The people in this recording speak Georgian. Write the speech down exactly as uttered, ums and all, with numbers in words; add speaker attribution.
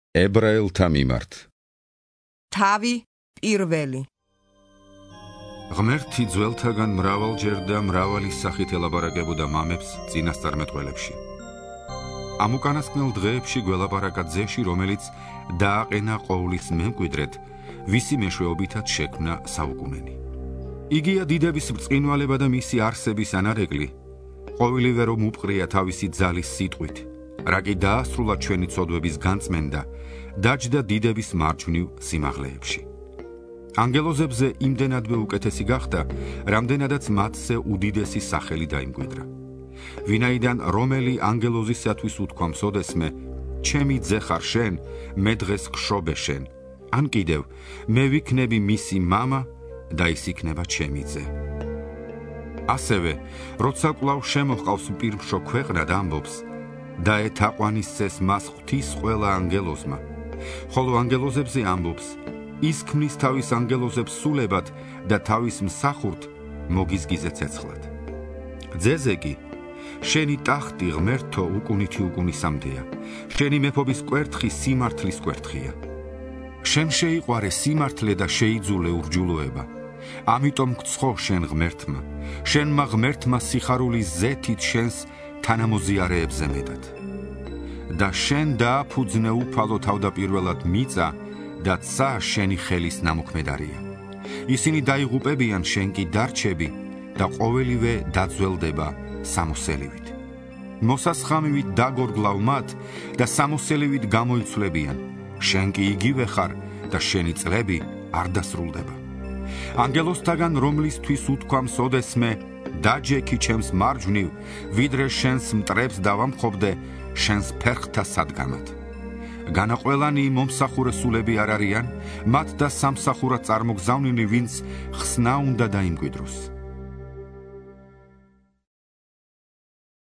Speaker 1: ებრაელთა მიმართ.
Speaker 2: თავი პირველი.
Speaker 3: ღმერთი ძველთაგან მრავალჯერ და მრავალი სახით ელაპარაკებოდა მამებს წინასწარმეტყველებში. ამ უკანასკნელ დღეებში გველაპარაკა ძეში, რომელიც დააყენა ყოვლის მემკვიდრედ, ვისი მეშვეობითაც შექმნა საუკუნენი. იგია დიდების ბრწყინვალება და მისი არსების ანარეკლი, ყოველივე რომ უპყრია თავისი ძალის სიტყვით, რა კი დაასრულა ჩვენი ცოდვების განწმენდა, დაჯდა დიდების მარჯვნივ სიმაღლეებში. ანგელოზებზე იმდენადვე უკეთესი გახდა, რამდენადაც მათზე უდიდესი სახელი დაიმკვიდრა. ვინაიდან რომელი ანგელოზისათვის უთქვამს ოდესმე, ჩემი ძე ხარ შენ, მე დღეს გშობე შენ, ან კიდევ, მე ვიქნები მისი მამა და ის იქნება ჩემი ძე. ასევე, როცა კვლავ შემოჰყავს პირმშო ქვეყნა და ამბობს, დაეთაყვანისცეს მას ღვთის ყველა ანგელოზმა, ხოლო ანგელოზებზე ამბობს, ის ქმნის თავის ანგელოზებს სულებად და თავის მსახურთ მოგიზგიზე ცეცხლად. ძეზე კი, შენი ტახტი ღმერთო უკუნითი უკუნისამდეა, შენი მეფობის კვერთხი სიმართლის კვერთხია. შენ შეიყვარე სიმართლე და შეიძულე ურჯულოება, ამიტომ გცხო შენ ღმერთმა, შენმა ღმერთმა სიხარულის ზეთით შენს თანამოზიარეებზე მეტად. და შენ დააფუძნე უფალო თავდაპირველად მიწა და ცა შენი ხელის ნამოქმედარია. ისინი დაიღუპებიან, შენ კი დარჩები და ყოველივე დაძველდება სამოსელივით. მოსასხამივით დაგორგლავ მათ და სამოსელივით გამოიცვლებიან, შენ კი იგივე ხარ და შენი წლები არ დასრულდება. ანგელოზთაგან რომლისთვის უთქვამს ოდესმე, დაჯექი ჩემს მარჯვნივ, ვიდრე შენს მტრებს დავამხობდე შენს ფერხთა სადგამად. განაყველანი მომსახურე სულები არ არიან, მათ და სამსახურად წარმოგზავნილი, ვინც ხსნა უნდა დაიმკვიდროს.